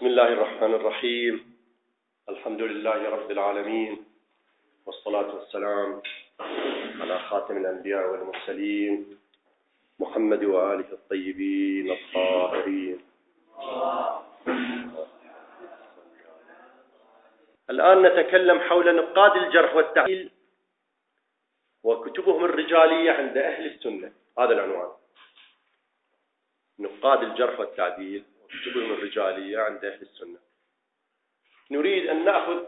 بسم الله الرحمن الرحيم. الحمد لله رب العالمين، والصلاة والسلام على خاتم الأنبياء والمرسلين محمد وآله الطيبين الطاهرين. الآن نتكلم حول نقاد الجرح والتعديل وكتبهم الرجالية عند أهل السنة. هذا العنوان: نقاد الجرح والتعديل وكتبهم الرجالية عند أهل السنة. نريد أن نأخذ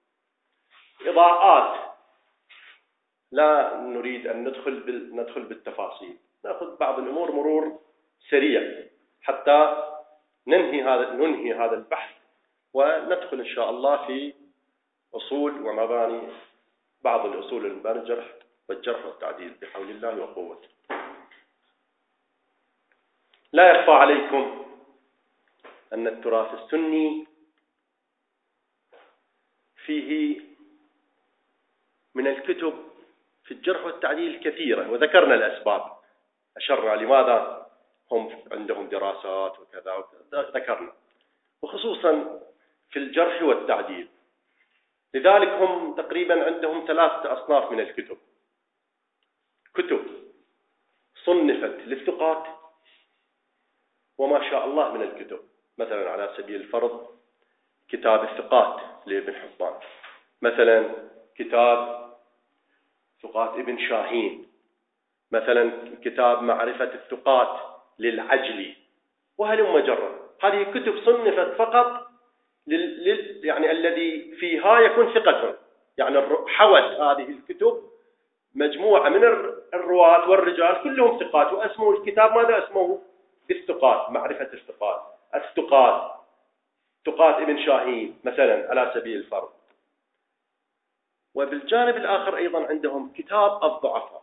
إضاءات، لا نريد أن ندخل بالتفاصيل، نأخذ بعض الأمور مرور سريع حتى ننهي هذا البحث وندخل إن شاء الله في أصول ومباني بعض الأصول المباني الجرح والتعديل بحول الله وقوته. لا يخفى عليكم أن التراث السني فيه من الكتب في الجرح والتعديل كثيرة، وذكرنا الأسباب، أشرنا لماذا هم عندهم دراسات وكذا ذكرنا، وخصوصا في الجرح والتعديل. لذلك هم تقريبا عندهم 3 أصناف من الكتب: كتب صنفت للثقات وما شاء الله من الكتب، مثلا على سبيل الفرض كتاب الثقات لابن حبان، مثلا كتاب ثقات ابن شاهين، مثلا كتاب معرفة الثقات للعجلي، وهلم جرا. هذه كتب صنفت فقط يعني الذي فيها يكون ثقة، يعني حوت هذه الكتب مجموعة من الرواة والرجال كلهم ثقات، واسمه الكتاب ماذا اسمه؟ بالثقات، معرفة الثقات ثقات ابن شاهين مثلا على سبيل الفرض. وبالجانب الآخر أيضا عندهم كتاب الضعفاء،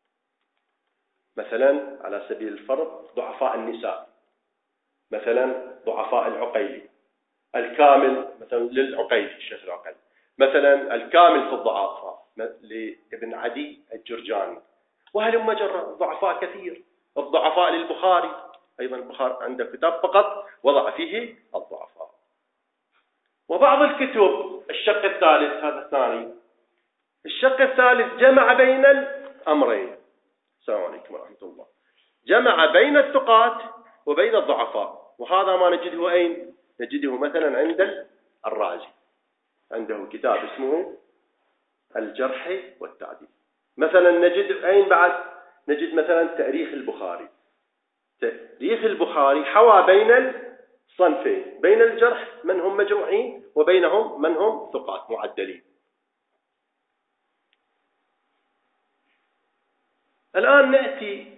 مثلا على سبيل الفرض ضعفاء النساء، مثلا ضعفاء العقيلي، الكامل مثلا للعقيلي الشيخ العقيلي، مثلا الكامل في الضعفاء لابن عدي الجرجاني، وهلم جرا. ضعفاء كثير. الضعفاء للبخاري، أيضا البخاري عنده كتاب فقط وضع فيه الضعفاء. وبعض الكتب الشق الثالث، هذا الثاني، الشق الثالث جمع بين الأمرين. السلام عليكم ورحمة الله. جمع بين الثقات وبين الضعفاء، وهذا ما نجده أين؟ نجده مثلا عند الرازي، عنده كتاب اسمه الجرح والتعديل. مثلا نجد أين بعد؟ نجد مثلا تاريخ البخاري. تاريخ البخاري حوى بين الصنفين، بين الجرح من هم مجروحين وبينهم من هم ثقات معدلين. الآن نأتي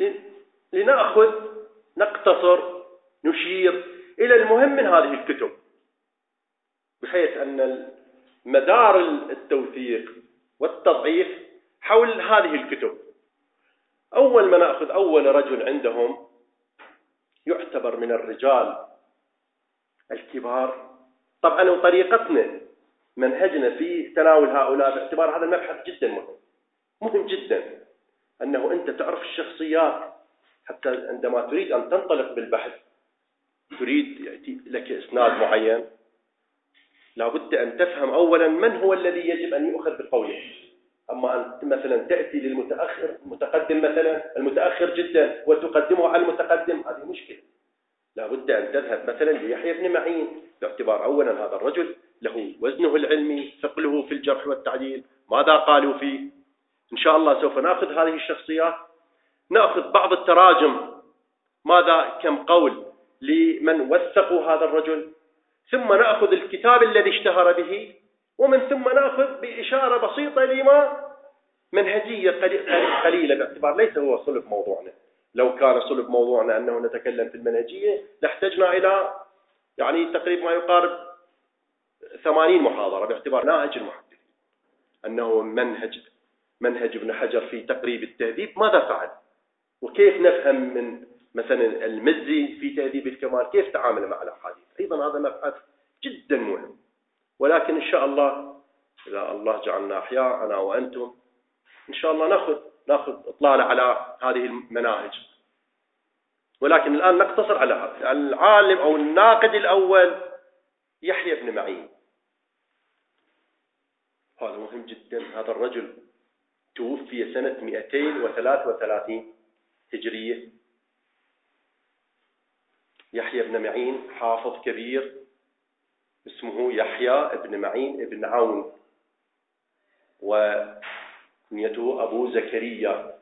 نقتصر نشير إلى المهم من هذه الكتب، بحيث أن مدار التوثيق والتضعيف حول هذه الكتب. أول ما نأخذ أول رجل عندهم يعتبر من الرجال الكبار، طبعا وطريقتنا منهجنا في تناول هؤلاء باعتبار هذا المبحث جدا مهم جدا، أنه أنت تعرف الشخصيات حتى عندما تريد أن تنطلق بالبحث، تريد يأتي لك إسناد معين، لابد أن تفهم أولا من هو الذي يجب أن يؤخذ بقوله. أما أن مثلا تأتي للمتأخر المتقدم، مثلا المتأخر جدا وتقدمه على المتقدم، هذه مشكلة. لابد أن تذهب مثلا ليحيى بن معين، باعتبار أولا هذا الرجل له وزنه العلمي، ثقله في الجرح والتعديل، ماذا قالوا فيه. إن شاء الله سوف نأخذ هذه الشخصيات، نأخذ بعض التراجم، كم قول لمن وثقوا هذا الرجل، ثم نأخذ الكتاب الذي اشتهر به، ومن ثم نأخذ بإشارة بسيطة لما منهجية قليلة، باعتبار ليس هو صلب موضوعنا. لو كان صلب موضوعنا أنه نتكلم في المنهجية لاحتجنا إلى يعني تقريبا ما يقارب 80 محاضرة، باعتبار ناهج المحدثين، أنه منهج ابن حجر في تقريب التهذيب ماذا فعل، وكيف نفهم من مثلا المزي في تهذيب الكمال كيف تعامل مع الأحاديث. أيضا هذا مبحث جدا مهم، ولكن إن شاء الله إذا الله جعلنا أحياء أنا وأنتم إن شاء الله نأخذ إطلالة على هذه المناهج. ولكن الآن نقتصر على العالم أو الناقد الأول يحيى بن معين. هذا مهم جدا. هذا الرجل توفي سنة 233 هجرية. يحيى بن معين حافظ كبير اسمه يحيى بن معين بن عون، ونيته أبو زكريا،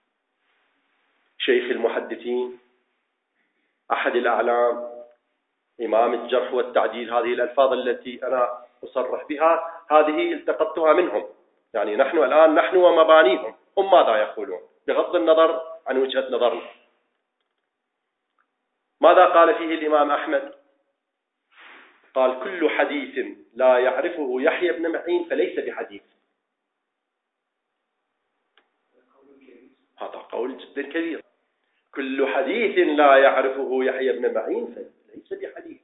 شيخ المحدثين، أحد الأعلام، إمام الجرح والتعديل. هذه الألفاظ التي أنا أصرح بها هذه التقطتها منهم، يعني نحن الآن نحن ومبانيهم، هم ماذا يقولون بغض النظر عن وجهة نظرنا. ماذا قال فيه الإمام أحمد؟ قال: كل حديث لا يعرفه يحيى بن معين فليس بحديث. هذا قول جدا كبير. كل حديث لا يعرفه يحيى بن معين فليس بحديث.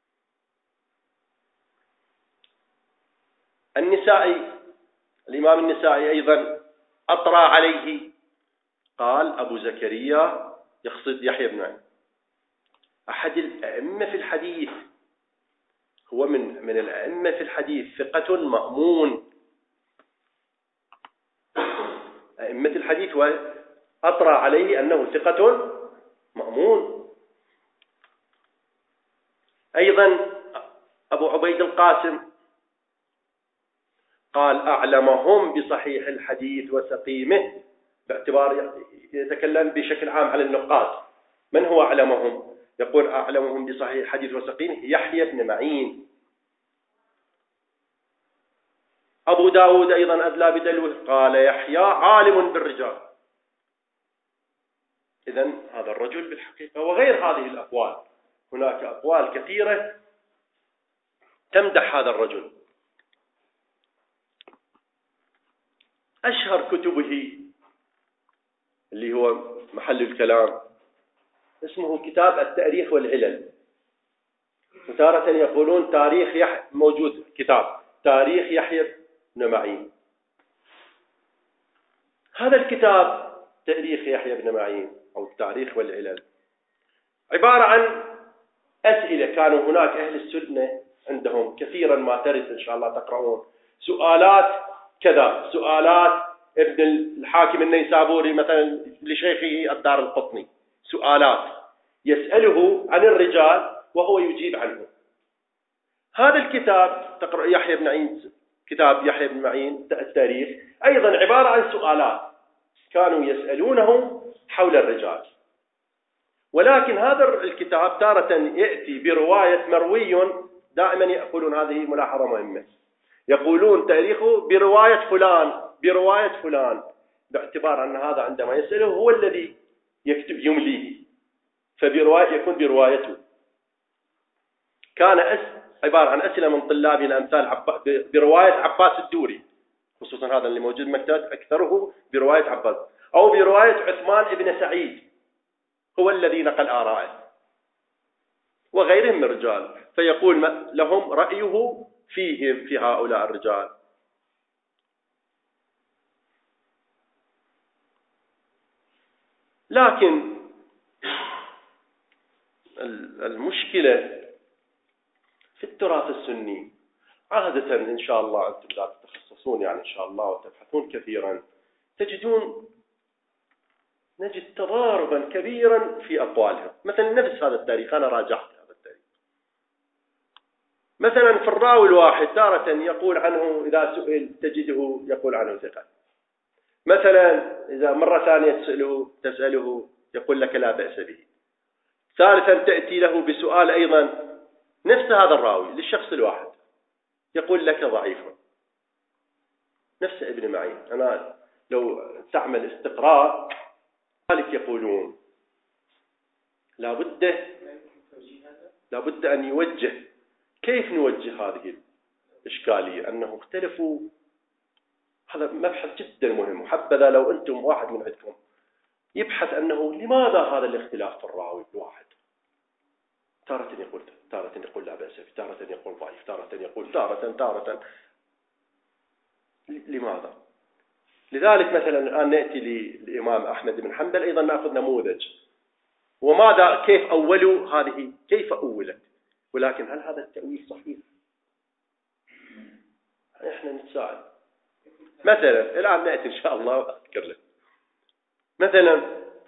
النسائي، الإمام النسائي أيضا أطرى عليه، قال: أبو زكريا، يقصد يحيى بن معين، أحد الأئمة في الحديث، هو من الأئمة في الحديث، ثقة مأمون، أئمة الحديث، وأطرى عليه أنه ثقة مأمون. أيضا أبو عبيد القاسم قال: أعلمهم بصحيح الحديث وسقيمه، باعتبار يتكلم بشكل عام على النقاد. من هو أعلمهم؟ يقول: أعلمهم بصحيح الحديث وسقيمه يحيى بن معين. أبو داود أيضا أدلى بدلوه، قال: يحيى عالم بالرجال. إذن هذا الرجل بالحقيقة، وغير هذه الأقوال، هناك أقوال كثيرة تمدح هذا الرجل. أشهر كتبه اللي هو محل الكلام اسمه كتاب التاريخ والعلل، وتارة يقولون تاريخ موجود كتاب تاريخ يحيى بن معين. هذا الكتاب تاريخ يحيى بن معين أو التاريخ والعلل عبارة عن أسئلة. كانوا هناك أهل السنة عندهم كثيرا ما ترد إن شاء الله تقرؤون سؤالات كذا، سؤالات ابن الحاكم النيسابوري مثلا لشيخه الدار القطني، سؤالات يسأله عن الرجال وهو يجيب عنه. هذا الكتاب تقرأ يحيى بن معين، كتاب يحيى بن معين التاريخ، أيضا عبارة عن سؤالات كانوا يسألونه حول الرجال. ولكن هذا الكتاب تارة يأتي برواية مروي، دائما يقولون هذه ملاحظة مهمة، يقولون تاريخه برواية فلان، باعتبار أن هذا عندما يسأله هو الذي يكتب يمليه، فبرواية يكون بروايته. كان عبارة عن أسئلة من طلابنا أمثال برواية عباس الدوري، خصوصا هذا اللي موجود مكتبة أكثره برواية عباس، أو برواية عثمان بن سعيد هو الذي نقل آراءه، وغيرهم من الرجال، فيقول لهم رأيه فيهم في هؤلاء الرجال. لكن المشكلة في التراث السني عادة إن شاء الله أنتم لا تتخصصون يعني إن شاء الله وتبحثون كثيرا، نجد تضاربا كبيرا في أقوالهم. مثلا نفس هذا التاريخ، أنا راجعت هذا التاريخ، مثلا في الراوي الواحد تارة يقول عنه إذا سئل تجده يقول عنه ثقة، مثلا إذا مرة ثانية تسأله يقول لك لا بأس به، ثالثا تأتي له بسؤال أيضا نفس هذا الراوي للشخص الواحد يقول لك ضعيف. نفس ابن معين، أنا لو تعمل استقراء ذلك يقولون لابد أن يوجه. كيف نوجه هذه الإشكالية؟ أنه اختلفوا، هذا مبحث جدا مهم. وحبذا لو أنتم واحد من عندكم يبحث أنه لماذا هذا الاختلاف في الراوي الواحد، تارة يقول لا بأس به، تارة يقول ضعيف، تارة يقول تارة لماذا؟ لذلك مثلا الآن نأتي للإمام أحمد بن حنبل، أيضا نأخذ نموذج. وماذا كيف أولوا هذه، كيف أولت؟ ولكن هل هذا التأويل صحيح؟ احنا نتساءل. مثلا الآن نأتي إن شاء الله وأذكر لك. مثلا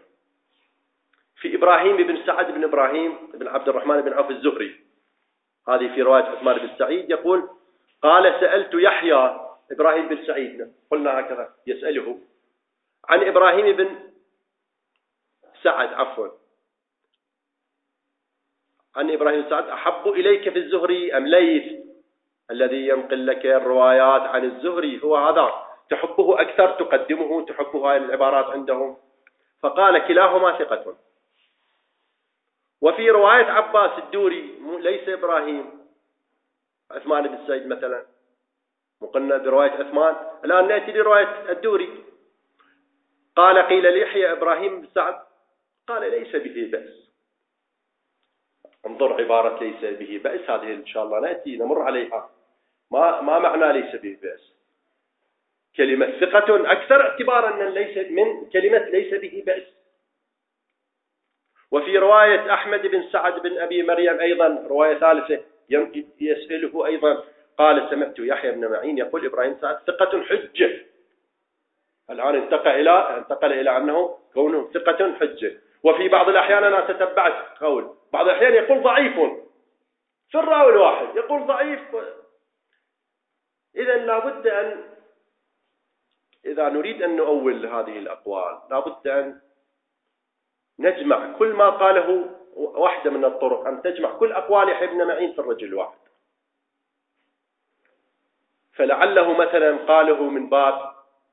في إبراهيم بن سعد بن إبراهيم بن عبد الرحمن بن عوف الزهري، هذه في رواية عثمان بن سعيد، يقول قال سألت يحيى إبراهيم بن سعيد، قلنا هكذا يسأله عن إبراهيم بن سعد، عن إبراهيم بن سعد أحب إليك في الزهري أم ليث الذي ينقل لك الروايات عن الزهري؟ هو هذا تحبه أكثر، تقدمه، تحبه هاي العبارات عندهم. فقال كلاهما ثقة. وفي رواية عباس الدوري ليس إبراهيم، عثمان بن سعيد مثلا مقلنا برواية عثمان، الآن نأتي لرواية الدوري. قال قيل ليحيى إبراهيم بن سعد، قال ليس به بأس. انظر عبارة ليس به بأس، هذه إن شاء الله نأتي نمر عليها. ما معنى ليس به بأس؟ كلمة ثقة أكثر اعتبارا من كلمة ليس به بأس. وفي رواية أحمد بن سعد بن أبي مريم أيضا رواية ثالثة يسأله أيضا، قال سمعت يحيى بن معين يقول إبراهيم سعد ثقة حجة. الآن انتقل إلى أنه كونه ثقة حجة. وفي بعض الأحيان أنا تتبعت قول بعض الأحيان يقول ضعيف في الراوي الواحد، يقول ضعيف. إذا لابد أن إذا نريد أن نؤول هذه الأقوال لابد أن نجمع كل ما قاله. واحدة من الطرق أن تجمع كل أقوال يحيى بن معين في الرجل الواحد. فلعله مثلا قاله من باب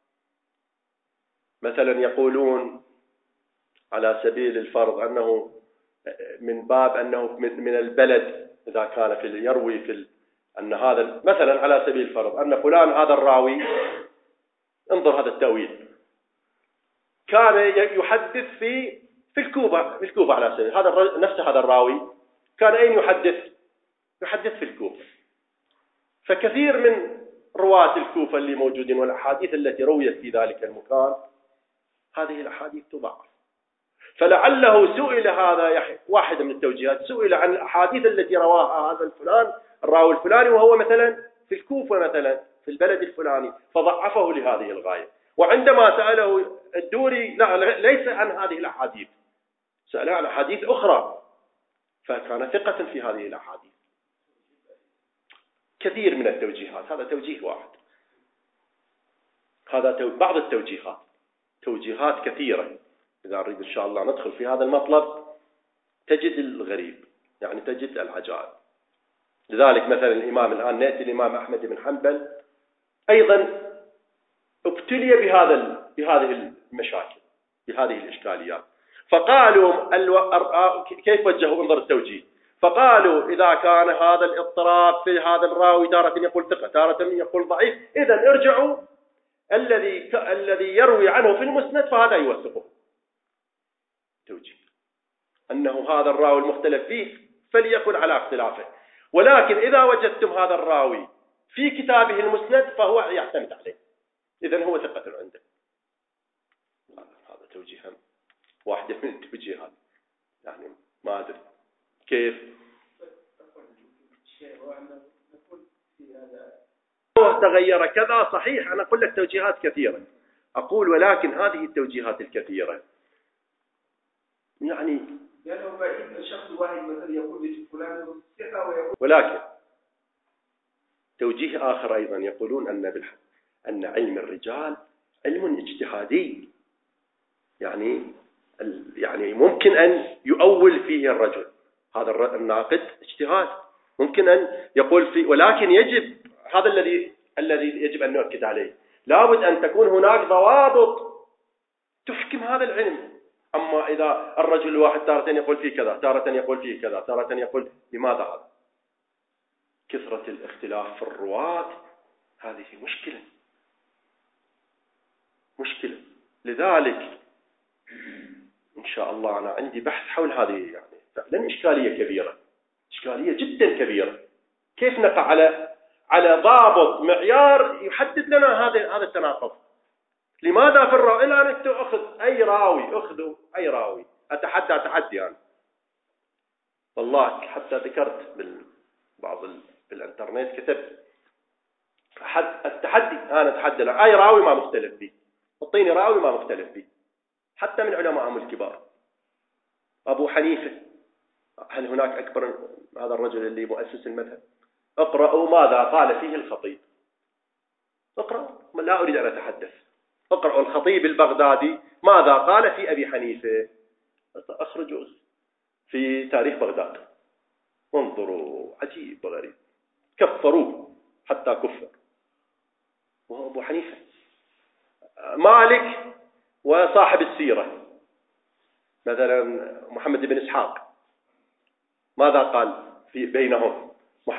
مثلا يقولون على سبيل الفرض أنه من باب أنه من البلد، إذا كان يروي أن هذا مثلا على سبيل الفرض أن فلان هذا الراوي، انظر هذا التأويل، كان يحدث في الكوفة على سبيل هذا نفس هذا الراوي كان أين يحدث في الكوفة. فكثير من رواة الكوفة اللي موجودين والأحاديث التي رويت في ذلك المكان هذه الأحاديث تضعف. فلعله سئل هذا واحد من التوجيهات، سئل عن الأحاديث التي رواها هذا الراوي الفلاني وهو مثلا في الكوفة مثلا في البلد الفلاني، فضعفه لهذه الغاية. وعندما سأله الدوري ليس عن هذه الأحاديث، سأله عن أحاديث أخرى، فكان ثقة في هذه الأحاديث. كثير من التوجيهات، هذا توجيه واحد، هذا بعض التوجيهات، توجيهات كثيرة. إذا نريد إن شاء الله ندخل في هذا المطلب تجد الغريب، يعني تجد العجائب. لذلك مثلا الإمام الآن نأتي الإمام أحمد بن حنبل أيضا ابتلي بهذه المشاكل، بهذه الإشكاليات. فقالوا كيف وجهوا انظر التوجيه، فقالوا إذا كان هذا الاضطراب في هذا الراوي تارة يقول ثقة تارة يقول ضعيف، إذا ارجعوا الذي يروي عنه في المسند فهذا يوثقه. توجيه أنه هذا الراوي المختلف فيه فليكن على اختلافه، ولكن إذا وجدتم هذا الراوي في كتابه المسند فهو يعتمد عليه، إذن هو ثقة عنده. هذا توجيه واحدة من التوجيهات، يعني ما أدري كيف تغير كذا. صحيح أنا أقول لك توجيهات كثيرة، أقول ولكن هذه التوجيهات الكثيرة يعني لأنه بعيد شخص واحد مثلا يقول فلان ثقة ويقول، ولكن توجيه آخر أيضا يقولون أن علم الرجال علم اجتهادي، يعني ممكن أن يؤول فيه الرجل، هذا الناقد اجتهاد ممكن أن يقول فيه، ولكن يجب هذا الذي يجب أن نؤكد عليه، لابد أن تكون هناك ضوابط تحكم هذا العلم. أما إذا الرجل الواحد تارة يقول فيه كذا تارة يقول فيه كذا تارة يقول، لماذا هذا؟ كثرة الاختلاف في الرواة هذه مشكلة. لذلك إن شاء الله أنا عندي بحث حول هذه، يعني فعلا إشكالية كبيرة، إشكالية جدا كبيرة. كيف نقع على ضابط معيار يحدد لنا هذا التناقض؟ لماذا في الراوي الآن أنت أخذوا أي راوي، أتحدى يعني والله حتى ذكرت بالانترنت كتبت التحدي، أنا أتحدى أي راوي ما مختلف فيه، اعطيني راوي ما مختلف فيه حتى من علمائهم الكبار. أبو حنيفة، هل هناك أكبر هذا الرجل اللي مؤسس المذهب؟ اقرأوا ماذا قال فيه الخطيب، اقرأوا، لا أريد أن أتحدث، اقرأوا الخطيب البغدادي ماذا قال في أبي حنيفة، أخرجوا في تاريخ بغداد، انظروا عجيب وغريب، كفروه حتى كفر. وهو أبو حنيفة. مالك وصاحب السيرة مثلا محمد بن إسحاق، ماذا قال في بينهم؟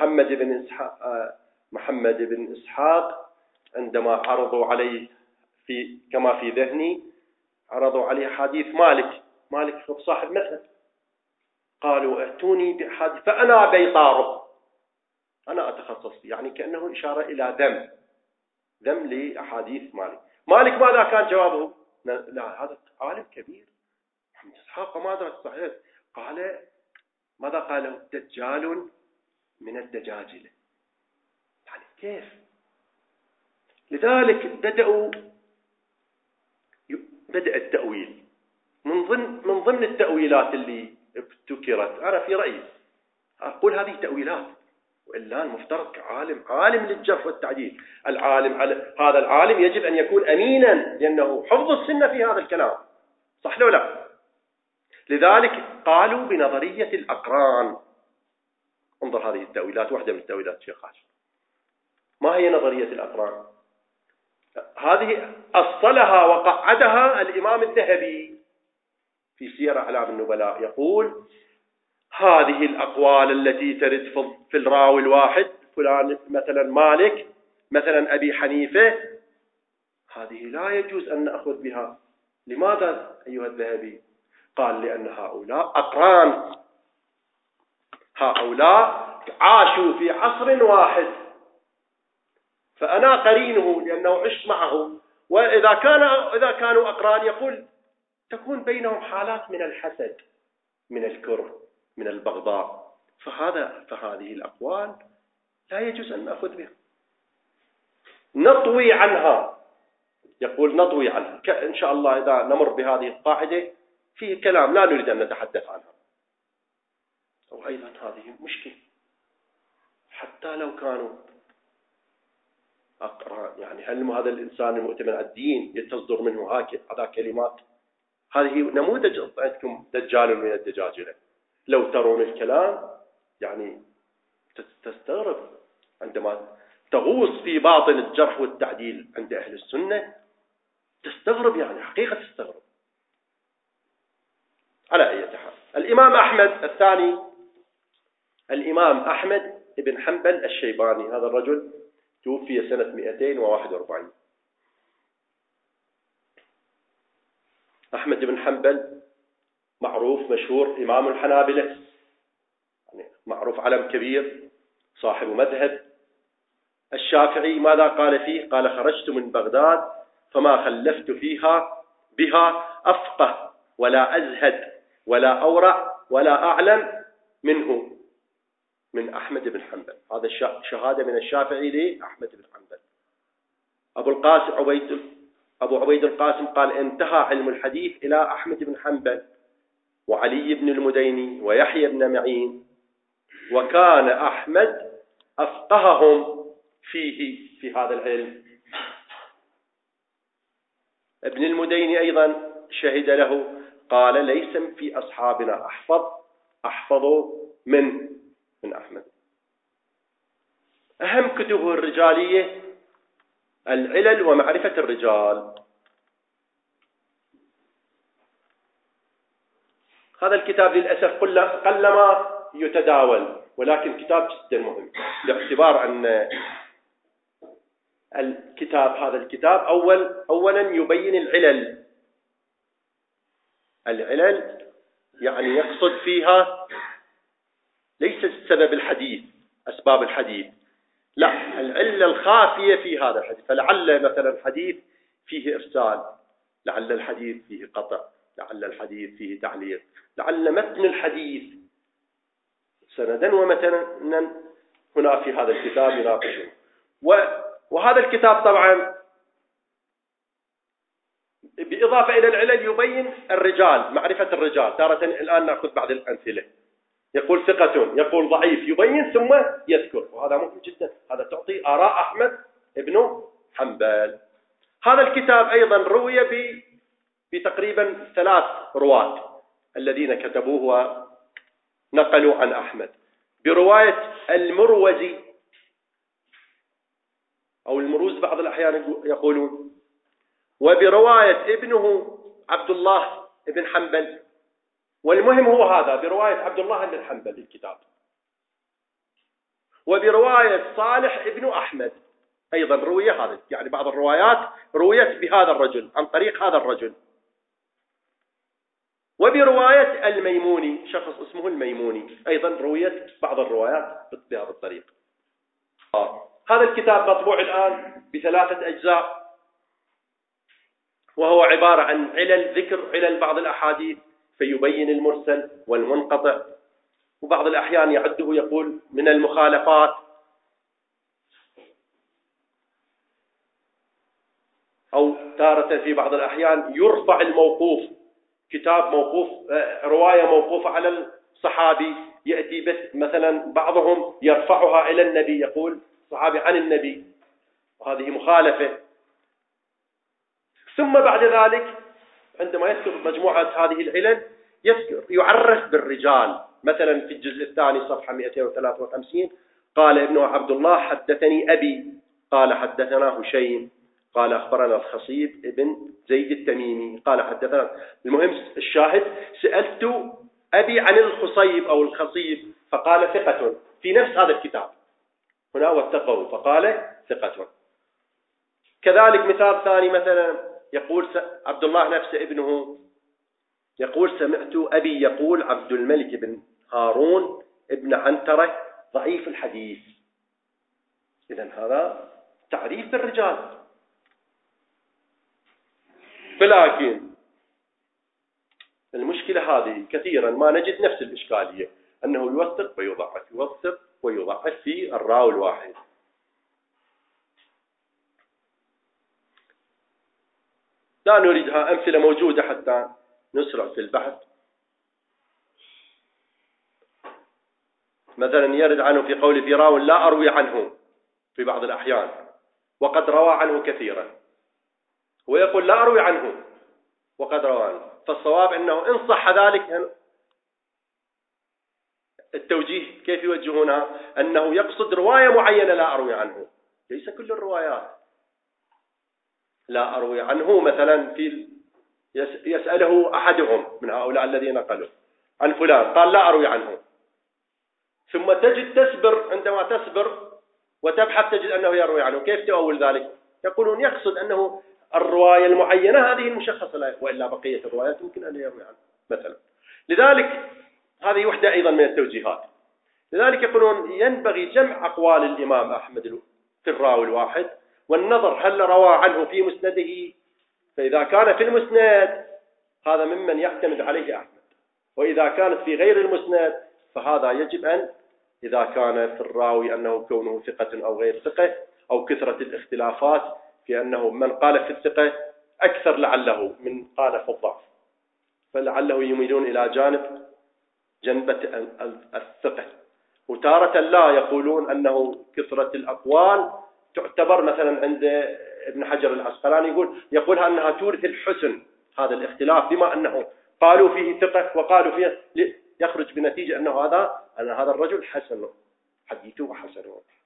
محمد بن إسحاق عندما عرضوا عليه كما في ذهني، عرضوا عليه حديث مالك صاحب مذهب، قالوا ائتوني بحديث فأنا بيطاره، أنا أتخصص فيه، يعني كأنه إشارة إلى ذم لأحاديث مالك ماذا كان جوابه؟ لا، هذا عالم كبير محمد إسحاق، ماذا صحيح؟ قال ماذا قاله؟ دجال من الدجاجلة. يعني كيف؟ لذلك بدأ التأويل من ضمن التأويلات اللي ابتكرت. أنا في رأيي أقول هذه تأويلات، وإلا المفترض عالم للجرح والتعديل، هذا العالم يجب أن يكون أمينا، لأنه حفظ السنة في هذا الكلام، صح لو لا؟ لذلك قالوا بنظرية الأقران. انظر هذه التأويلات، واحدة من التأويلات شيخ هاشم. ما هي نظرية الأقران؟ هذه أصلها وقعدها الإمام الذهبي في سير أعلام النبلاء، يقول هذه الأقوال التي ترد في الراوي الواحد، فلان مثلا مالك مثلا أبي حنيفة، هذه لا يجوز أن نأخذ بها. لماذا أيها الذهبي؟ قال لأن هؤلاء أقران، هؤلاء عاشوا في عصر واحد، فأنا قرينه لأنه عشت معه، وإذا كانوا أقران يقول تكون بينهم حالات من الحسد، من الكره، من البغضاء، فهذه الأقوال لا يجوز أن نأخذ بها، نطوي عنها. يقول نطوي عنها، إن شاء الله إذا نمر بهذه القاعدة فيه كلام لا نريد أن نتحدث عنها. وأيضا هذه مشكلة، حتى لو كانوا أقران، يعني هل هذا الإنسان المؤتمن على الدين تصدر منه هذا كلمات؟ هذه نموذج عندكم دجال من الدجاجلة. لو ترون الكلام يعني تستغرب عندما تغوص في باطن الجرح والتعديل عند أهل السنة، تستغرب، يعني حقيقة تستغرب. على أي حال، الإمام أحمد الثاني، الإمام أحمد بن حنبل الشيباني، هذا الرجل توفي سنة 241. أحمد بن حنبل معروف مشهور إمام الحنابلة، يعني معروف علم كبير، صاحب مذهب. الشافعي ماذا قال فيه؟ قال خرجت من بغداد فما خلفت بها أفقه ولا أزهد ولا أورع ولا أعلم منه، من أحمد بن حنبل. هذا شهادة من الشافعي لأحمد بن حنبل. أبو عبيد القاسم قال انتهى علم الحديث إلى أحمد بن حنبل وعلي بن المديني ويحيى بن معين، وكان أحمد أفقههم في هذا العلم. ابن المديني أيضا شهد له، قال ليس في أصحابنا أحفظ من أحمد. أهم كتبه الرجالية العلل ومعرفة الرجال. هذا الكتاب للأسف قلما يتداول، ولكن كتاب جدا مهم، باعتبار أن هذا الكتاب أولا يبين العلل، يعني يقصد فيها ليس سبب الحديث، أسباب الحديث، لا، العلة الخافية في هذا الحديث. فلعل مثلا الحديث فيه إرسال، لعل الحديث فيه قطع، لعل الحديث فيه تعليق، لعل متن الحديث سندا ومتنا هنا في هذا الكتاب يناقشه. وهذا الكتاب طبعا بإضافة إلى العلل يبين الرجال، معرفة الرجال. تارة الآن نأخذ بعض الأمثلة. يقول ثقة، يقول ضعيف، يبين ثم يذكر، وهذا مهم جدا. هذا تعطي آراء أحمد بن حنبل. هذا الكتاب أيضا روي بتقريبا 3 رواة الذين كتبوه ونقلوا عن أحمد، برواية المروزي أو المروز بعض الأحيان يقولون، وبرواية ابنه عبد الله بن حنبل. والمهم هو هذا برواية عبد الله بن حنبل الكتاب، وبرواية صالح بن أحمد أيضا روي هذا. يعني بعض الروايات رويت بهذا الرجل عن طريق هذا الرجل. وبرواية الميموني، شخص اسمه الميموني، أيضا رويت بعض الروايات بهذا الطريق. هذا الكتاب مطبوع الآن ب3 أجزاء، وهو عبارة عن علل، ذكر علل بعض الأحاديث فيبين المرسل والمنقطع، وبعض الأحيان يعده يقول من المخالفات، أو تارة في بعض الأحيان يرفع الموقوف، كتاب موقوف، رواية موقوفة على الصحابي، يأتي بس مثلا بعضهم يرفعها إلى النبي، يقول صحابي عن النبي، وهذه مخالفة. ثم بعد ذلك عندما يذكر مجموعة هذه العلل يعرف بالرجال. مثلا في الجزء الثاني صفحة 253 قال ابن عبد الله حدثني أبي قال حدثنا هشيم قال أخبرنا الخصيب ابن زيد التميمي قال حدثنا. المهم الشاهد، سألت أبي عن الخصيب أو الخصيب فقال ثقة، في نفس هذا الكتاب هنا واتقوا فقال ثقة. كذلك مثال ثاني، مثلا يقول عبد الله نفسه ابنه يقول سمعت أبي يقول عبد الملك بن هارون ابن عنترة ضعيف الحديث. إذن هذا تعريف بالرجال. ولكن المشكلة هذه كثيرا ما نجد نفس الإشكالية، أنه يوثق ويضعف، يوثق ويضعف في الراوي الواحد. لا نريدها، أمثلة موجودة حتى نسرع في البحث. مثلا يرد عنه في قول في راو لا أروي عنه في بعض الأحيان، وقد روى عنه كثيرا، ويقول لا أروي عنه وقد روى عنه. فالصواب أنه إن صح ذلك التوجيه كيف يوجهونها؟ أنه يقصد رواية معينة لا أروي عنه، ليس كل الروايات. لا أروي عنه مثلا في يسأله أحدهم من هؤلاء الذين قالوا عن فلان قال لا أروي عنه، ثم تجد تسبر، عندما تسبر وتبحث تجد أنه يروي عنه. كيف تؤول ذلك؟ يقولون يقصد أنه الرواية المعينة هذه المشخصة له، وإلا بقية الروايات يمكن أن يروي عنه مثلا. لذلك هذه وحدة أيضا من التوجيهات. لذلك يقولون ينبغي جمع أقوال الإمام أحمد في الراوي الواحد، والنظر هل روى عنه في مسنده، فإذا كان في المسند هذا ممن يعتمد عليه أحمد، وإذا كانت في غير المسند فهذا يجب أن، إذا كان في الراوي أنه كونه ثقة أو غير ثقة، أو كثرة الاختلافات في أنه من قال في الثقة أكثر لعله من قال في الضعف، فلعله يميلون إلى جنبة الثقة. وتارة لا، يقولون أنه كثرة الأقوال تعتبر، مثلا عند ابن حجر العسقلاني يقولها أنها تورث الحسن، هذا الاختلاف بما أنه قالوا فيه ثقة وقالوا فيه، يخرج بنتيجة أنه هذا الرجل حسن حديثه حسن.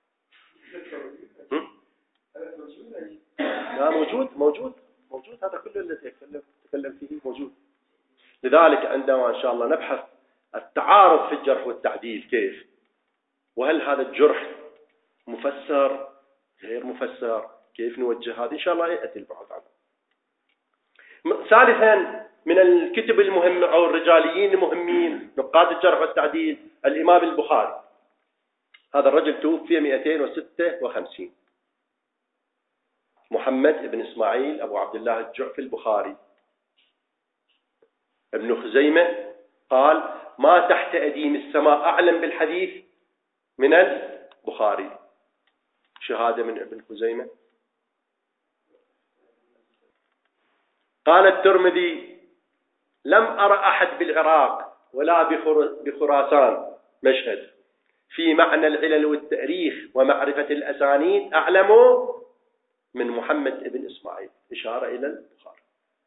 لا موجود هذا كله الذي تكلم فيه موجود. لذلك عندما إن شاء الله نبحث التعارض في الجرح والتعديل كيف، وهل هذا الجرح مفسر غير مفسر، كيف نوجه هذا، إن شاء الله يأتي البحث عنه. ثالثا من الكتب المهمة أو الرجاليين المهمين نقاد الجرح والتعديل الإمام البخاري. هذا الرجل توفي 256، محمد بن إسماعيل أبو عبد الله الجعفي البخاري، ابن خزيمة قال ما تحت أديم السماء أعلم بالحديث من البخاري. شهادة من ابن خزيمة. قال الترمذي لم أرى أحد بالعراق ولا بخراسان مشهد في معنى العلل والتاريخ ومعرفة الأسانيد أعلم من محمد بن إسماعيل، إشارة إلى البخاري.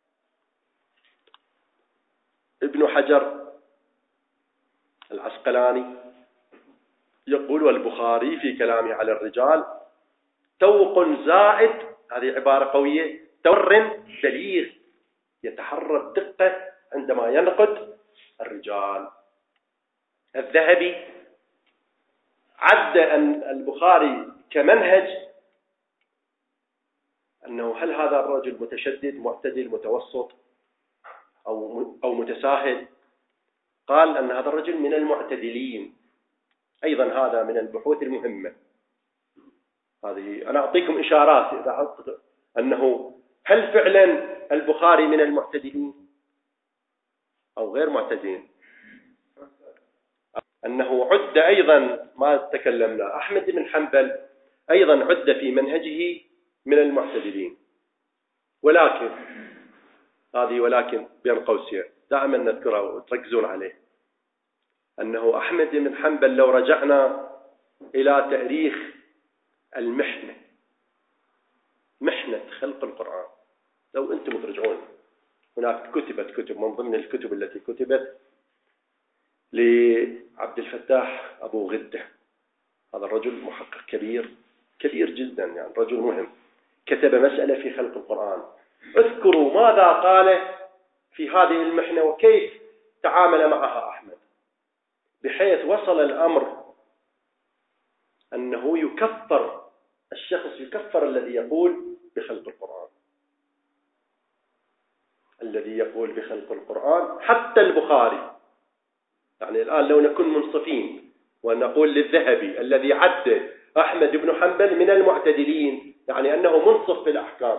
ابن حجر العسقلاني يقول والبخاري في كلامه على الرجال توق زائد، هذه عبارة قوية، تور بليغ يتحرى الدقة عندما ينقد الرجال. الذهبي عد أن البخاري كمنهج أنه هل هذا الرجل متشدد معتدل متوسط أو متساهل؟ قال أن هذا الرجل من المعتدلين. أيضا هذا من البحوث المهمة. هذه أنا أعطيكم إشارات إذا أردت أنه هل فعلا البخاري من المعتدلين أو غير معتدلين. أنه عد أيضا ما تكلمنا أحمد بن حنبل أيضا عد في منهجه من المعتدلين، ولكن هذه ولكن بين قوسين دائما نذكرها وتركزون عليه، أنه أحمد بن حنبل لو رجعنا إلى تاريخ المحنة، محنة خلق القرآن، لو أنتم ترجعون هناك كتبت كتب من ضمن الكتب التي كتبت لعبد الفتاح أبو غدة، هذا الرجل محقق كبير كبير جدا، يعني رجل مهم، كتب مسألة في خلق القرآن. اذكروا ماذا قال في هذه المحنة وكيف تعامل معها أحمد، بحيث وصل الأمر أنه يكفر الشخص، يكفر الذي يقول بخلق القرآن، الذي يقول بخلق القرآن حتى البخاري. يعني الآن لو نكون منصفين ونقول للذهبي الذي عد أحمد بن حنبل من المعتدلين، يعني أنه منصف في الأحكام،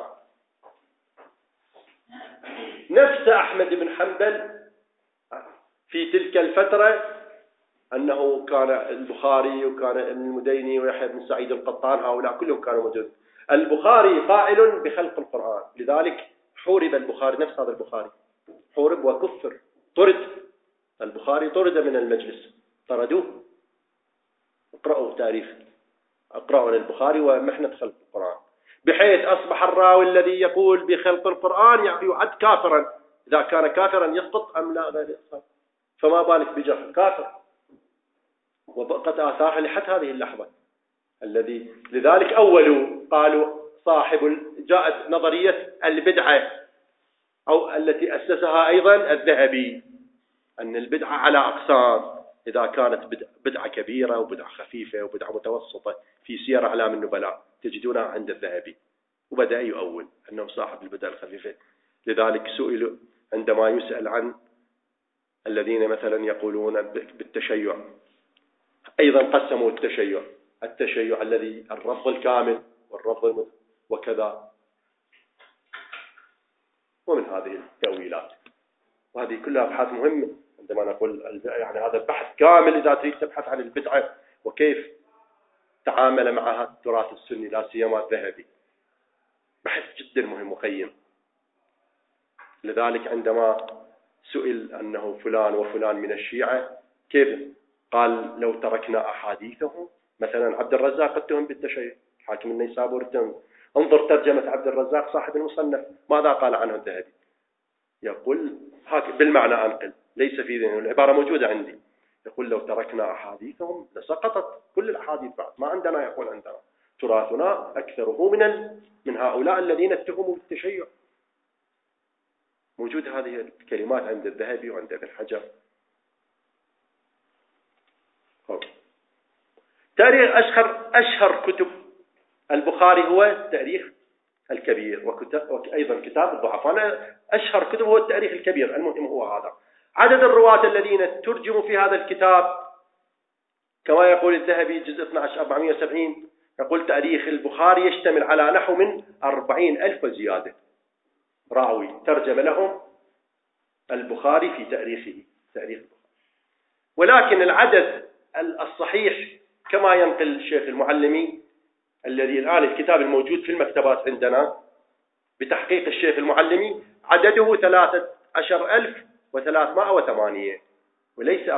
نفس أحمد بن حنبل في تلك الفترة أنه كان البخاري وكان ابن المديني ويحيى بن سعيد القطان، هؤلاء كلهم كانوا موجود. البخاري قائل بخلق القرآن، لذلك حورب البخاري، نفس هذا البخاري حورب وكفر، طرد البخاري، طرد من المجلس، طردوه. اقرأوا تاريخ، اقرأوا البخاري ومحنة خلق القرآن، بحيث أصبح الراوي الذي يقول بخلق القرآن يعد كافرا، إذا كان كافرا يسقط أم لا غير يسقط، فما بالك بجرح كافر. وبقت آثارها لحد هذه اللحظة الذي لذلك أولوا قالوا جاءت نظرية البدعة أو التي أسسها أيضا الذهبي، أن البدعة على أقسام، إذا كانت بدعة كبيرة وبدعة خفيفة وبدعة متوسطة. في سير أعلام النبلاء تجدونها عند الذهبي، وبدأ يؤول أنه صاحب البدعة الخفيفة. لذلك سئل عندما يسأل عن الذين مثلا يقولون بالتشيع، أيضا قسموا التشيع الذي الرفض الكامل والرفض وكذا، ومن هذه التأويلات. وهذه كلها أبحاث مهمة عندما نقول يعني هذا بحث كامل إذا تريد تبحث عن البدعة وكيف تعامل معها التراث السني لا سيما الذهبي، بحث جدا مهم وقيم. لذلك عندما سئل أنه فلان وفلان من الشيعة كيف، قال لو تركنا أحاديثهم، مثلا عبد الرزاق اتهم بالتشيع، حاكم النيسابوري، انظر ترجمة عبد الرزاق صاحب المصنف ماذا قال عنه الذهبي، يقول بالمعنى أنقل ليس في ذهنه، العبارة موجودة عندي، يقول لو تركنا أحاديثهم لسقطت كل الأحاديث، بعد ما عندنا، يقول عندنا تراثنا أكثره من هؤلاء الذين اتهموا بالتشيع. موجود هذه الكلمات عند الذهبي وعند ابن حجر. تاريخ أشهر كتب البخاري هو التاريخ الكبير، وأيضا كتاب الضعفاء. أنا أشهر كتب هو التاريخ الكبير، المهم هو هذا. عدد الرواة الذين ترجموا في هذا الكتاب كما يقول الذهبي جزء 12 470، يقول تاريخ البخاري يشتمل على نحو من 40,000 وزيادة راوي ترجم لهم البخاري في تاريخه، تاريخ البخاري. ولكن العدد الصحيح كما ينقل الشيخ المعلمي، الذي الآن الكتاب الموجود في المكتبات عندنا بتحقيق الشيخ المعلمي، عدده 13,308 وليس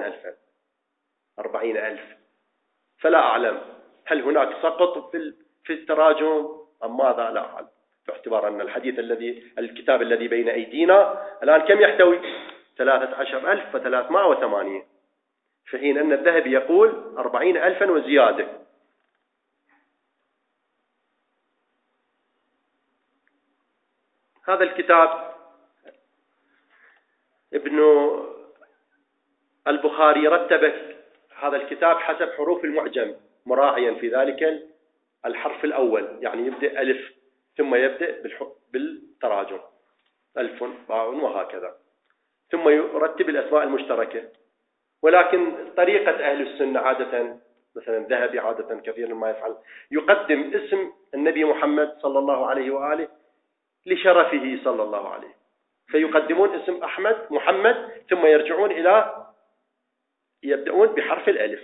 40,000. فلا أعلم هل هناك سقط في التراجم أم ماذا، لا أعلم، باعتبار أن الكتاب الذي بين أيدينا الآن كم يحتوي؟ 13,308، في حين أن الذهبي يقول 40,000 وزيادة. هذا الكتاب ابن البخاري رتب هذا الكتاب حسب حروف المعجم، مراعيا في ذلك الحرف الأول، يعني يبدأ ألف ثم يبدأ بالتراجم، ألف باء وهكذا، ثم يرتب الأسماء المشتركة. ولكن طريقة أهل السنة عادة، مثلا الذهبي عادة كثيرا ما يفعل، يقدم اسم النبي محمد صلى الله عليه وآله لشرفه صلى الله عليه، فيقدمون اسم محمد ثم يرجعون يبدأون بحرف الألف.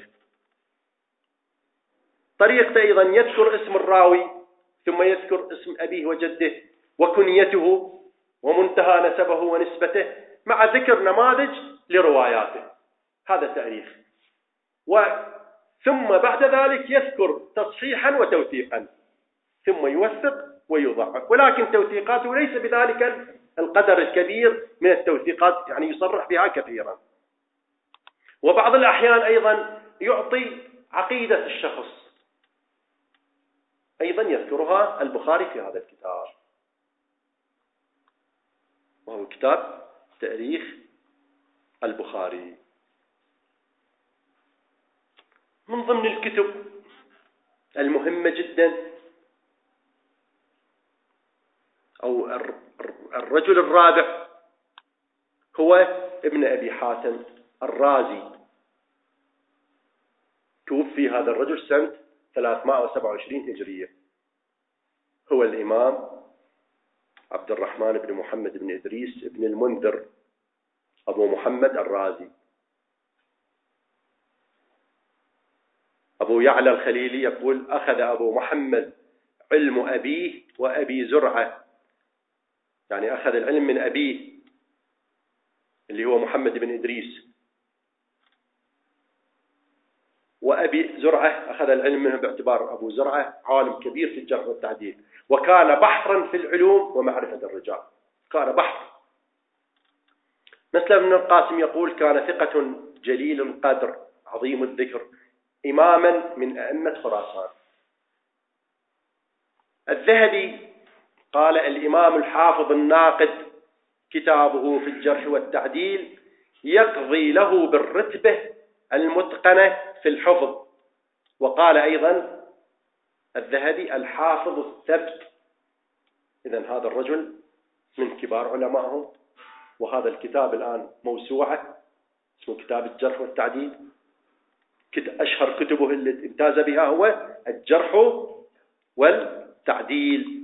طريقة أيضا يذكر اسم الراوي ثم يذكر اسم أبيه وجده وكنيته ومنتهى نسبه ونسبته مع ذكر نماذج لرواياته، هذا تاريخ. ثم بعد ذلك يذكر تصحيحا وتوثيقا، ثم يوثق ويضعف، ولكن توثيقاته ليس بذلك القدر الكبير من التوثيقات، يعني يصرح بها كثيرا. وبعض الأحيان أيضا يعطي عقيدة الشخص، أيضا يذكرها البخاري في هذا الكتاب، وهو كتاب تاريخ البخاري. من ضمن الكتب المهمة جدا، أو الرجل الرابع، هو ابن أبي حاتم الرازي. توفي هذا الرجل سنة 327 هجرية. هو الإمام عبد الرحمن بن محمد بن إدريس بن المنذر أبو محمد الرازي. أبو يعلى الخليلي يقول: أخذ أبو محمد علم أبيه وأبي زرعة، يعني أخذ العلم من أبيه اللي هو محمد بن إدريس، وأبي زرعة أخذ العلم منه باعتبار أبو زرعة عالم كبير في الجرح والتعديل، وكان بحرا في العلوم ومعرفة الرجال، كان بحر. مثل ابن القاسم يقول: كان ثقة جليل القدر عظيم الذكر، إماما من أئمة خراسان. الذهبي قال: الإمام الحافظ الناقد كتابه في الجرح والتعديل يقضي له بالرتبة المتقنة في الحفظ. وقال أيضا الذهبي: الحافظ الثبت. إذن هذا الرجل من كبار علمائهم. وهذا الكتاب الآن موسوعة اسمه كتاب الجرح والتعديل. أشهر كتبه التي امتاز بها هو الجرح والتعديل.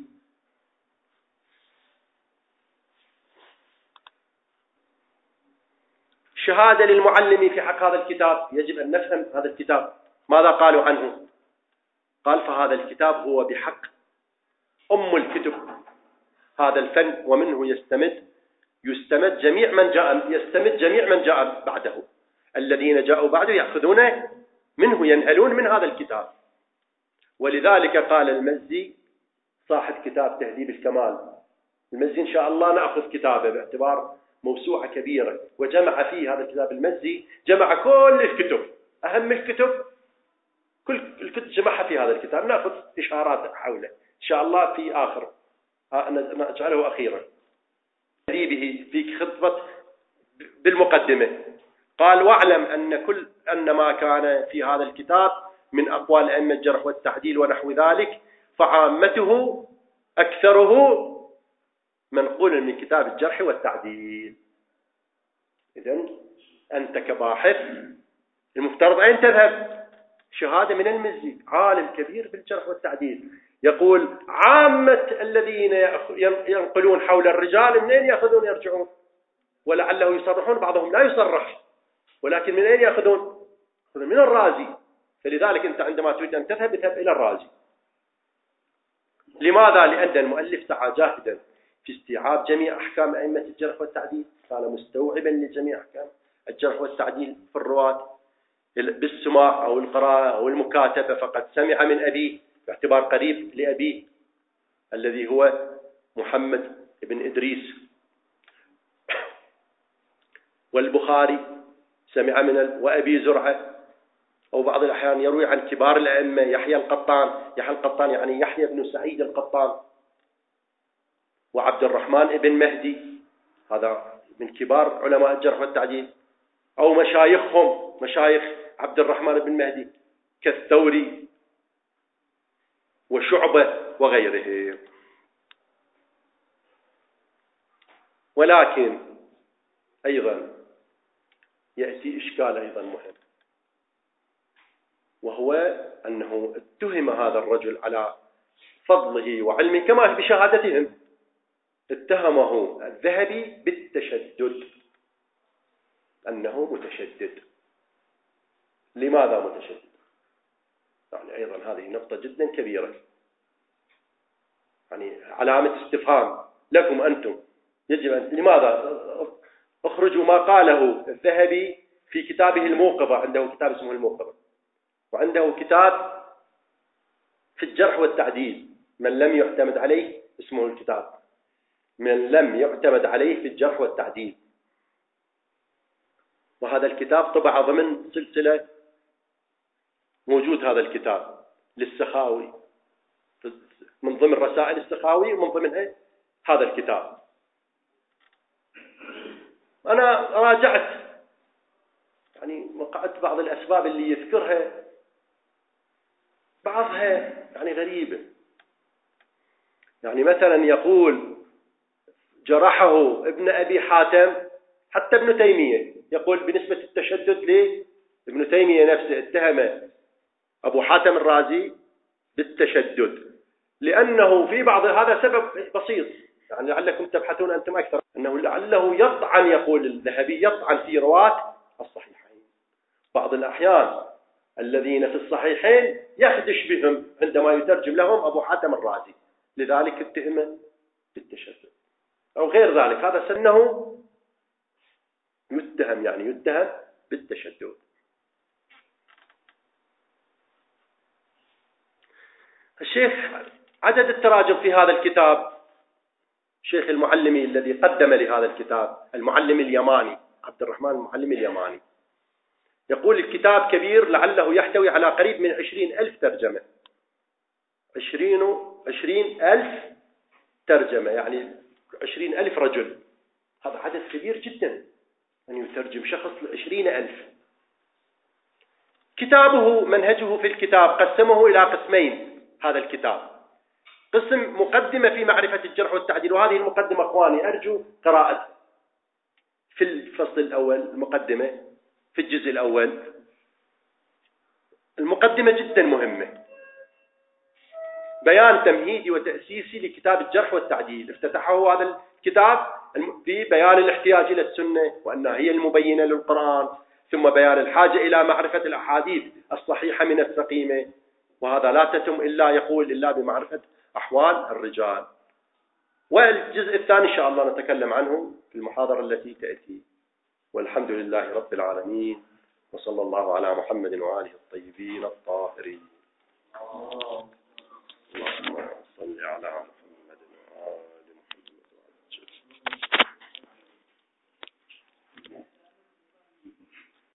شهادة للمعلم في حق هذا الكتاب، يجب أن نفهم هذا الكتاب ماذا قالوا عنه. قال: فهذا الكتاب هو بحق أم الكتب، هذا الفن، ومنه يستمد جميع من جاء بعده. الذين جاءوا بعده يأخذون منه، ينهلون من هذا الكتاب. ولذلك قال المزي صاحب كتاب تهذيب الكمال، المزي إن شاء الله نأخذ كتابه باعتبار موسوعة كبيرة، وجمع فيه هذا الكتاب المزي، جمع كل الكتب، أهم الكتب، كل الكتب جمعها في هذا الكتاب. نأخذ إشارات حوله إن شاء الله في آخر، نجعله أخيرا. به في خطبة بالمقدمة قال: واعلم أن ما كان في هذا الكتاب من أقوال أئمة الجرح والتعديل ونحو ذلك فعامته أكثره منقول من كتاب الجرح والتعديل. إذن أنت كباحث المفترض أين تذهب؟ شهادة من المزي، عالم كبير في الجرح والتعديل، يقول: عامة الذين ينقلون حول الرجال منين يأخذون يرجعون؟ ولعله يصرحون، بعضهم لا يصرح، ولكن من أين يأخذون؟ من الرازي. فلذلك أنت عندما تريد أن تذهب إلى الرازي. لماذا؟ لأن المؤلف سعى جاهدا في استيعاب جميع أحكام أئمة الجرح والتعديل، كان مستوعبا لجميع أحكام الجرح والتعديل في الرواة بالسماع أو القراءة أو المكاتبة، فقد سمع من أبيه باعتبار قريب لأبيه الذي هو محمد بن إدريس. والبخاري سمع من وأبي زرعة، أو بعض الأحيان يروي عن كبار الأئمة يحيى القطان يعني يحيى بن سعيد القطان، وعبد الرحمن بن مهدي، هذا من كبار علماء الجرح والتعديل، أو مشايخهم مشايخ عبد الرحمن بن مهدي كالثوري وشعبة وغيره. ولكن أيضا يأتي إشكال أيضا مهم، وهو أنه اتهم هذا الرجل على فضله وعلمه كما بشهادتهم، اتهمه الذهبي بالتشدد، أنه متشدد. لماذا متشدد؟ يعني أيضا هذه نقطة جدا كبيرة، يعني علامة استفهام لكم أنتم. يجب أن لماذا اخرجوا ما قاله الذهبي في كتابه الموقظة، عنده كتاب اسمه الموقظة، وعنده كتاب في الجرح والتعديل من لم يعتمد عليه، اسمه الكتاب من لم يعتمد عليه في الجرح والتعديل. وهذا الكتاب طبع ضمن سلسلة، موجود هذا الكتاب للسخاوي من ضمن رسائل السخاوي، ومن ضمنها هذا الكتاب. أنا راجعت يعني وقعت بعض الأسباب اللي يذكرها، بعضها يعني غريبة. يعني مثلا يقول جرحه ابن أبي حاتم، حتى ابن تيمية يقول بنسبة التشدد ليه؟ ابن تيمية نفسه اتهم أبو حاتم الرازي بالتشدد، لأنه في بعض هذا سبب بسيط، يعني لعلكم تبحثون أنتم أكثر، أنه لعله يطعن، يقول الذهبي يطعن في رواة الصحيحين. بعض الأحيان الذين في الصحيحين يخدش بهم عندما يترجم لهم أبو حاتم الرازي، لذلك اتهم بالتشدد أو غير ذلك. هذا سنه يتهم، يعني يتهم بالتشدد. الشيخ عدد التراجم في هذا الكتاب، الشيخ المعلمي الذي قدم لهذا الكتاب، المعلم اليماني عبد الرحمن المعلم اليماني، يقول الكتاب كبير لعله يحتوي على قريب من 20,000 ترجمة. 20,000 ترجمة، يعني 20,000 رجل، هذا عدد كبير جدا أن يترجم شخص 20,000. كتابه منهجه في الكتاب قسمه إلى قسمين. هذا الكتاب قسم مقدمة في معرفة الجرح والتعديل، وهذه المقدمة أخواني أرجو قراءة في الفصل الأول، المقدمة في الجزء الأول. المقدمة جدا مهمة، بيان تمهيدي وتأسيسي لكتاب الجرح والتعديل. افتتحه هذا الكتاب ببيان الاحتياج إلى السنة وأنها هي المبينة للقرآن، ثم بيان الحاجة إلى معرفة الأحاديث الصحيحة من السقيمة، وهذا لا تتم إلا يقول إلا بمعرفة أحوال الرجال. والجزء الثاني إن شاء الله نتكلم عنه في المحاضرة التي تأتي. والحمد لله رب العالمين، وصلى الله على محمد وآله الطيبين.